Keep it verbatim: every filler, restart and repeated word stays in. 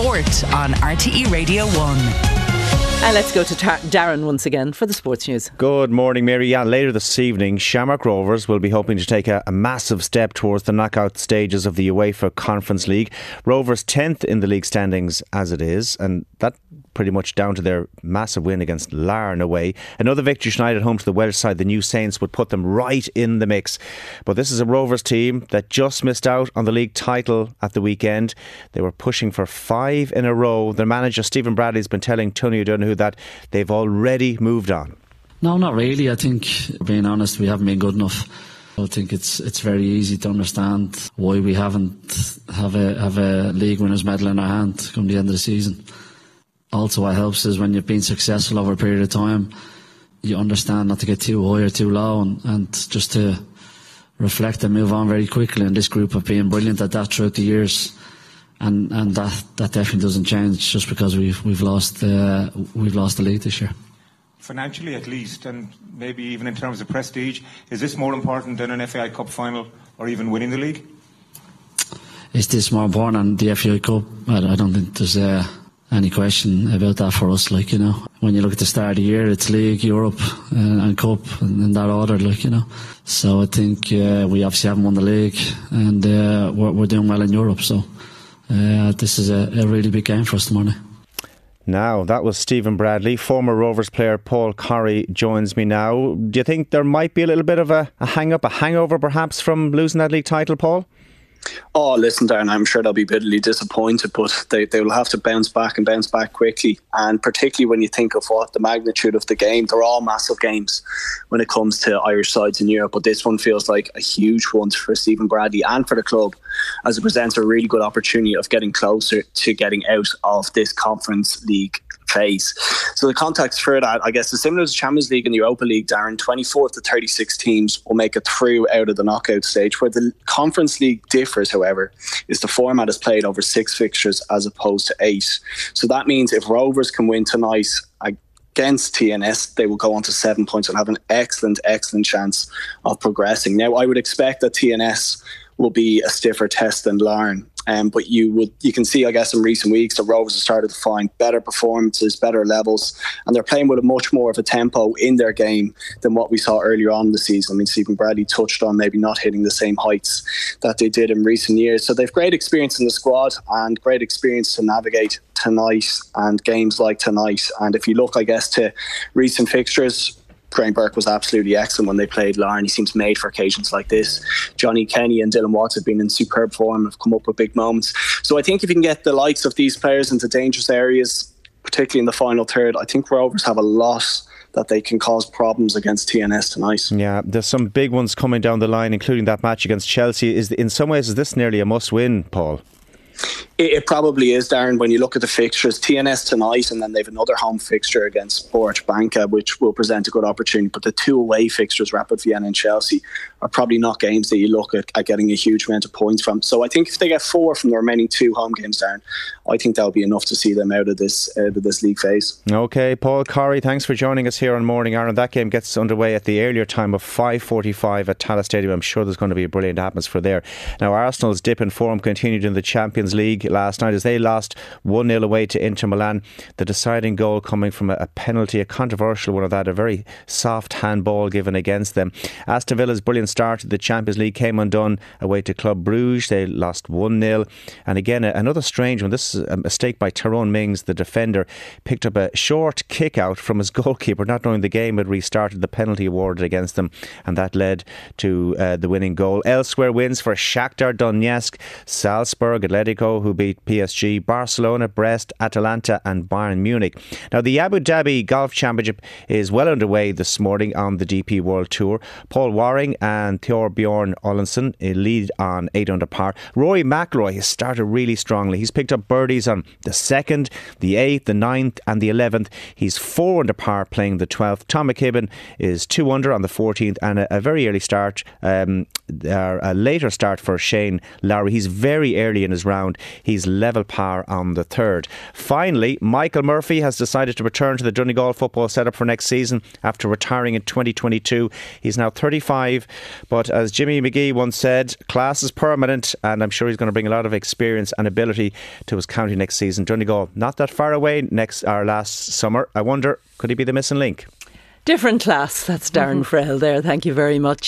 Sport on R T E Radio one. And let's go to Tar- Darren once again for the sports news. Good morning, Mary. Yeah, later this evening, Shamrock Rovers will be hoping to take a, a massive step towards the knockout stages of the UEFA Conference League. Rovers tenth in the league standings as it is, and that pretty much down to their massive win against Larne away. Another victory tonight at home to the Welsh side, the New Saints, would put them right in the mix. But this is a Rovers team that just missed out on the league title at the weekend. They were pushing for five in a row. Their manager, Stephen Bradley, has been telling Tony O'Donoghue that they've already moved on. No, not really. I think, being honest, we haven't been good enough. I think it's it's very easy to understand why we haven't have a have a league winners medal in our hand come the end of the season. Also, what helps is when you've been successful over a period of time, you understand not to get too high or too low, and, and just to reflect and move on very quickly. And this group have been brilliant at that throughout the years, and and that, that definitely doesn't change just because we've we've lost uh, we've lost the league this year. Financially, at least, and maybe even in terms of prestige, is this more important than an F A I Cup final or even winning the league? Is this more important than the F A I Cup? I, I don't think there's Uh, any question about that for us, like, you know. When you look at the start of the year, it's League, Europe and, and Cup and in that order, like, you know. So I think uh, we obviously haven't won the league, and uh, we're, we're doing well in Europe, so uh, this is a, a really big game for us tomorrow night. Now, that was Stephen Bradley. Former Rovers player Paul Corry joins me now. Do you think there might be a little bit of a, a hang-up, a hangover perhaps from losing that league title, Paul? Oh, listen, Darren, I'm sure they'll be bitterly disappointed, but they, they will have to bounce back and bounce back quickly. And particularly when you think of what the magnitude of the game, they're all massive games when it comes to Irish sides in Europe. But this one feels like a huge one for Stephen Bradley and for the club, as it presents a really good opportunity of getting closer to getting out of this Conference League phase. So the context for that, I guess, is similar to the Champions League and the Europa League, Darren. twenty-four of the thirty-six teams will make it through out of the knockout stage. Where the Conference League differs, however, is the format is played over six fixtures as opposed to eight. So that means if Rovers can win tonight against T N S, they will go on to seven points and have an excellent, excellent chance of progressing. Now, I would expect that T N S will be a stiffer test than Larne. Um, but you would, you can see, I guess, in recent weeks, the Rovers have started to find better performances, better levels, and they're playing with a much more of a tempo in their game than what we saw earlier on in the season. I mean, Stephen Bradley touched on maybe not hitting the same heights that they did in recent years. So they've great experience in the squad and great experience to navigate tonight and games like tonight. And if you look, I guess, to recent fixtures, Graham Burke was absolutely excellent when they played Larne. He seems made for occasions like this. Johnny Kenny and Dylan Watts have been in superb form, have come up with big moments. So I think if you can get the likes of these players into dangerous areas, particularly in the final third, I think Rovers have a lot that they can cause problems against T N S tonight. Yeah, there's some big ones coming down the line, including that match against Chelsea. Is in some ways, is this nearly a must-win, Paul? It, it probably is, Darren, when you look at the fixtures. T N S tonight, and then they've another home fixture against Sport Banca, which will present a good opportunity. But the two away fixtures, Rapid Vienna and Chelsea, are probably not games that you look at, at getting a huge amount of points from. So I think if they get four from the remaining two home games, Darren, I think that'll be enough to see them out of this out of this league phase. Okay, Paul Corry, thanks for joining us here on Morning Ireland. That game gets underway at the earlier time of five forty-five at Tallaght Stadium. I'm sure there's going to be a brilliant atmosphere there. Now, Arsenal's dip in form continued in the Champions League last night as they lost one nil away to Inter Milan. The deciding goal coming from a, a penalty, a controversial one of that, a very soft handball given against them. Aston Villa's brilliant start to the Champions League came undone away to Club Brugge. They lost one nil. And again, another strange one. This is a mistake by Tyrone Mings, the defender, picked up a short kick out from his goalkeeper, not knowing the game had restarted, the penalty awarded against them, and that led to uh, the winning goal. Elsewhere, wins for Shakhtar Donetsk, Salzburg, Atletico, who beat P S G, Barcelona, Brest, Atalanta and Bayern Munich. Now, the Abu Dhabi Golf Championship is well underway this morning on the D P World Tour. Paul Waring and Thorbjorn Olesen lead on eight under par. Rory McIlroy has started really strongly. He's picked up birdies on the second, the eighth, the ninth and the eleventh. He's four under par playing the twelfth. Tom McKibben is two under on the fourteenth, and a, a very early start, um, or a later start for Shane Lowry. He's very early in his round. He's level par on the third. Finally, Michael Murphy has decided to return to the Donegal football setup for next season after retiring in twenty twenty-two. He's now thirty-five, but as Jimmy McGee once said, class is permanent, and I'm sure he's going to bring a lot of experience and ability to his county next season. Donegal, not that far away next or last summer. I wonder, could he be the missing link? Different class. That's Darren mm-hmm. Frell there. Thank you very much.